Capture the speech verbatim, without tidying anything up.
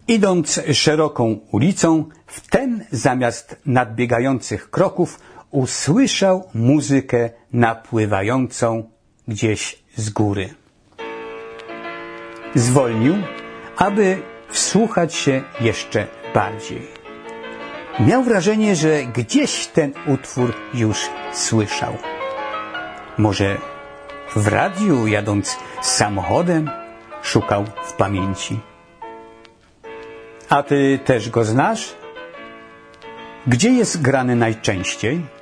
Idąc szeroką ulicą, wtem zamiast nadbiegających kroków usłyszał muzykę napływającą gdzieś z góry. Zwolnił, aby wsłuchać się jeszcze bardziej. Miał wrażenie, że gdzieś ten utwór już słyszał. Może w radiu, jadąc samochodem, szukał w pamięci. A ty też go znasz? Gdzie jest grany najczęściej?